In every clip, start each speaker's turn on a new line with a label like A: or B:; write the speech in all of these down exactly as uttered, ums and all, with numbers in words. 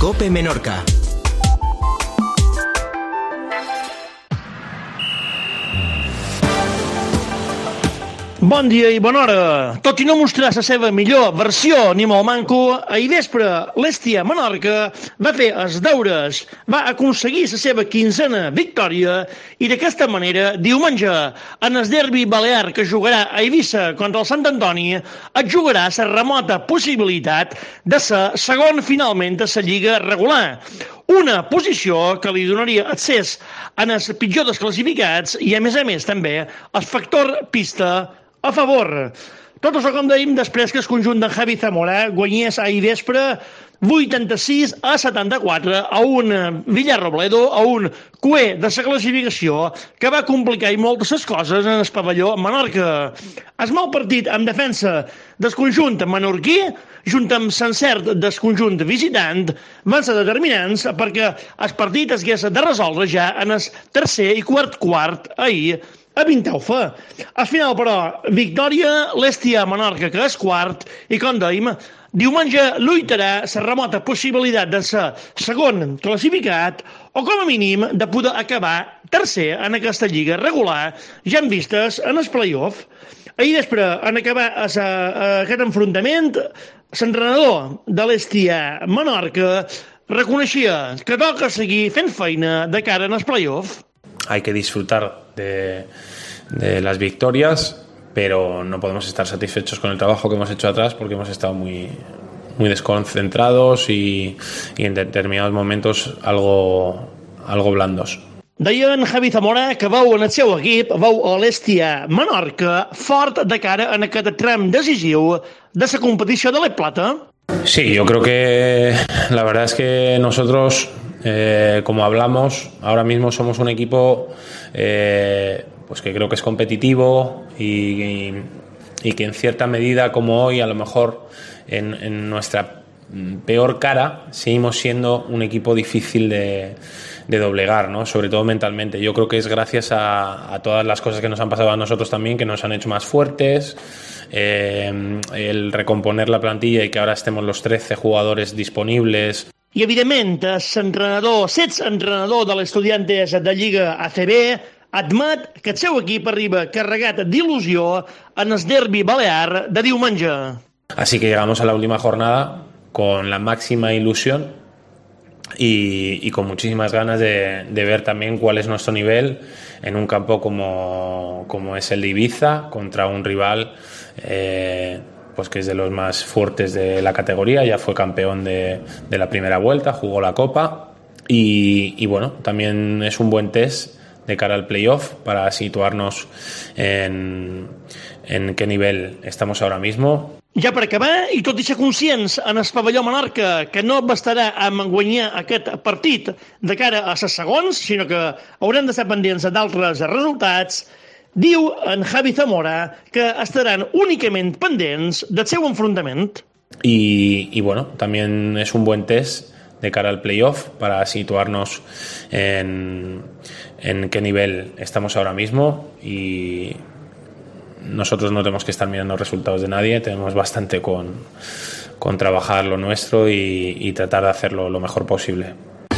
A: COPE Menorca.
B: Bon dia i bona hora. Tot i no mostrar la seva millor versió ni molt manco, ahir vespre l'Hèstia Menorca va fer els deures, va aconseguir la seva quinzena victòria i d'aquesta manera, diumenge, en el derbi balear que jugarà a Eivissa contra el Sant Antoni, es jugarà la remota possibilitat de ser segon finalment a la Lliga regular. Una posició que li donaria accés en els pitjors desclassificats i, a més a més, també el factor pista a favor. Tot això, com dèiem, després que el conjunt de Javi Zamora guanyés ahir vespre vuitanta-sis a setanta-quatre a un Villarrobledo, a un cué de la classificació que va complicar moltes les coses en el pavelló Menorca. El mal partit en defensa del conjunt menorquí, junt amb l'encert del conjunt visitant, van ser determinants perquè el partit es hagués de resoldre ja en el tercer i quart quart ahir a Vintaufa. Al final, però, victòria l'Hèstia Menorca, que és quart, i com dèiem, diumenge lluitarà la remota possibilitat de ser segon classificat o, com a mínim, de poder acabar tercer en aquesta lliga regular, ja en vistes en el play-off. Ahir després, en acabar aquest enfrontament, l'entrenador de l'Hèstia Menorca reconeixia que toca seguir fent feina de cara en el play-off.
C: Hay que disfrutar de, de las victorias, pero no podemos estar satisfechos con el trabajo que hemos hecho atrás porque hemos estado muy, muy desconcentrados y, y en determinados momentos algo, algo blandos.
B: Deia en Javi Zamora que veu en el seu equip, veu a l'Hèstia Menorca fort de cara en aquest tram decisiu de la competició de l'E Plata.
C: Sí, yo creo que la verdad es que nosotros, eh, como hablamos, ahora mismo somos un equipo eh, pues que creo que es competitivo y, y, y que en cierta medida, como hoy, a lo mejor en, en nuestra peor cara, seguimos siendo un equipo difícil de, de doblegar, ¿no? Sobre todo mentalmente. Yo creo que es gracias a, a todas las cosas que nos han pasado a nosotros también, que nos han hecho más fuertes. Eh, el recomponer la plantilla y que ahora estemos los trece jugadores disponibles.
B: I, evidentment, l'entrenador, l'exentrenador de l'Estudiantes de Lliga A C B, admet que el seu equip arriba carregat d'il·lusió en el derbi balear de diumenge.
C: Así que llegamos a la última jornada con la máxima ilusión y, y con muchísimas ganas de, de ver también cuál es nuestro nivel en un campo como, como es el de Ibiza, contra un rival eh, pues que es de los más fuertes de la categoría. Ya fue campeón de, de la primera vuelta, jugó la Copa y, y bueno, también es un buen test de cara al playoff para situarnos en, en qué nivel estamos ahora mismo.
B: Ja per acabar, i tot i ser conscients en el pavelló Menorca que no bastarà amb guanyar aquest partit de cara a les segons, sinó que haurem d'estar pendents d'altres resultats, diu en Javi Zamora que estaran únicament pendents del seu enfrontament.
C: Y, y bueno, también es un buen test de cara al playoff para situarnos en, en qué nivel estamos ahora mismo y nosotros no tenemos que estar mirando resultados de nadie, tenemos bastante con, con trabajar lo nuestro y, y tratar de hacerlo lo mejor posible.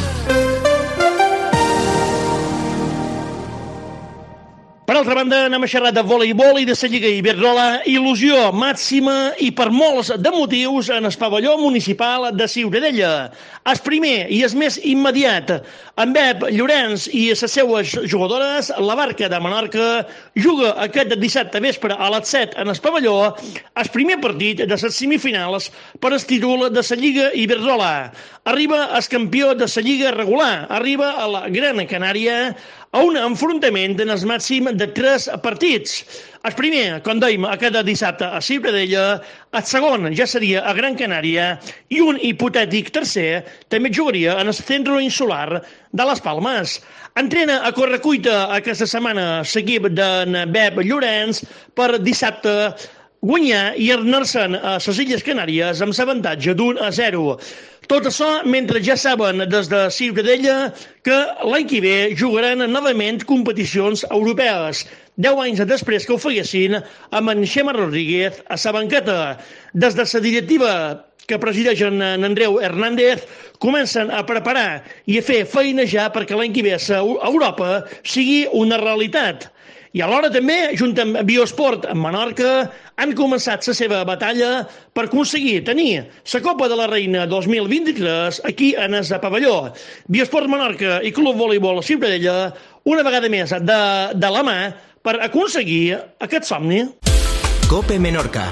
B: Per altra banda, anem a xerrar de voleibol i de la Lliga Iberdrola, il·lusió màxima i per molts de motius en el pavelló municipal de Ciutadella. El primer i el més immediat, en Pep Llorenç i les seues jugadores, la Barca de Menorca juga aquest dissabte vespre a les set en el pavelló el primer partit de les semifinals per al títol de la Lliga Iberdrola. Arriba el campió de la Lliga regular, arriba a la Gran Canària a un enfrontament en el màxim de tres partits. El primer, com dèiem, aquest dissabte a Ciutadella, el segon ja seria a Gran Canària i un hipotètic tercer també jugaria en el centre insular de les Palmes. Entrena a correcuita aquesta setmana l'equip d'en Pep Llorenç per dissabte guanyar i anar-se'n a les Illes Canàries amb l'avantatge d'un a zero. Tot això mentre ja saben des de Ciutadella que l'any que ve jugaran novament competicions europees, deu anys després que ho feguessin amb en Xema Rodríguez a la banqueta. Des de la directiva que presideixen en Andreu Hernández, comencen a preparar i a fer feinejar perquè l'any que ve a Europa sigui una realitat. I alhora també, junt amb Biosport en Menorca, han començat la seva batalla per aconseguir tenir la Copa de la Reina dos mil vint-i-tres aquí en el pavelló. Biosport Menorca i Club Voleibol Ciutadella, una vegada més de, de la mà per aconseguir aquest somni.
A: Cope Menorca.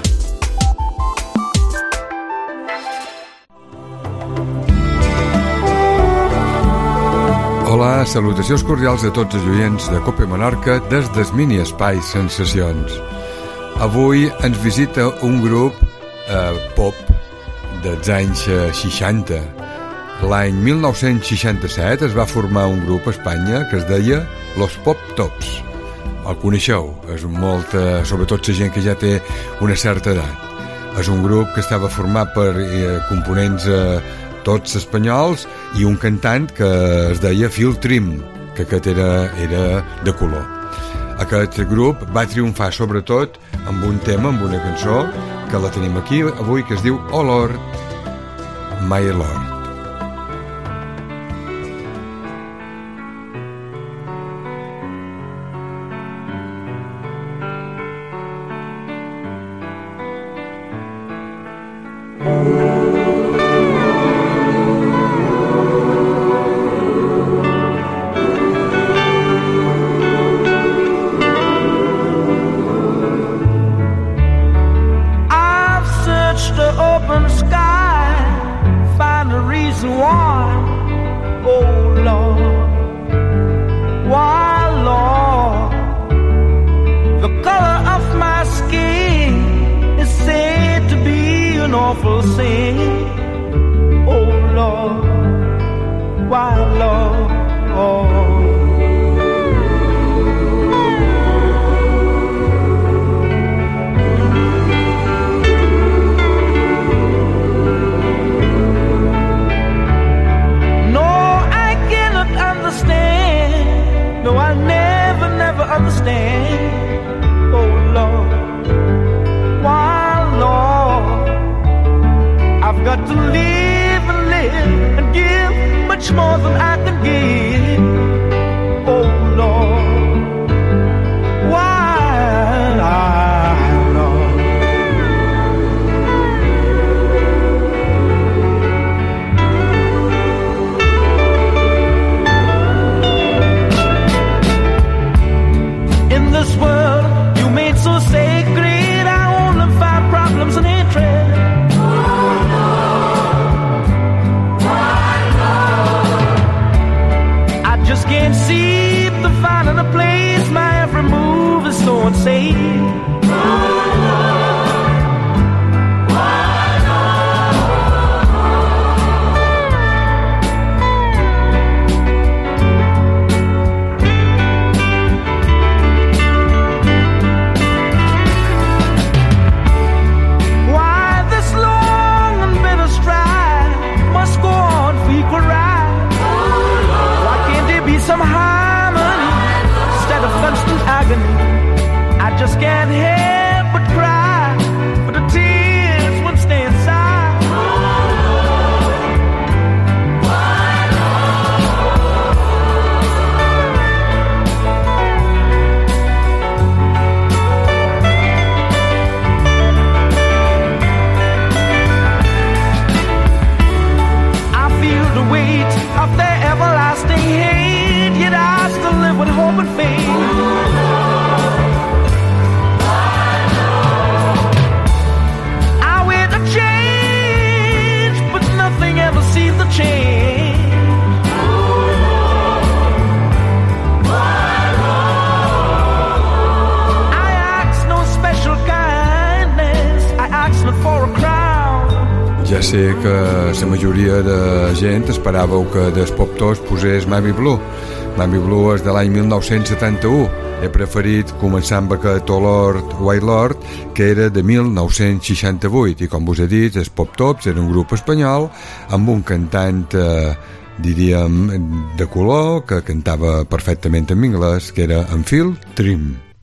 D: Hola, salutacions cordials a tots els oients de Cope Menorca des del mini espai Sensacions. Avui ens visita un grup eh, pop dels anys seixanta. L'any mil nou-cents seixanta-set es va formar un grup a Espanya que es deia Los Pop Tops. El coneixeu, és molt, eh, sobretot la gent que ja té una certa edat. És un grup que estava format per eh, components eh, tots espanyols i un cantant que es deia Phil Trim, que aquest era, era de color. Aquest grup va triomfar sobretot amb un tema, amb una cançó que la tenim aquí avui, que es diu Oh Lord, My Lord. Ja sé que la majoria de gent esperàveu que des Pop Tops posés Miami Blue. Miami Blue és de l'any mil nou-cents setanta-u. He preferit començar amb aquest Oh Lord, White Lord, que era de mil nou-cents seixanta-vuit. I com us he dit, els Pop Tops era un grup espanyol amb un cantant, eh, diríem, de color, que cantava perfectament en anglès, que era en Phil Trim.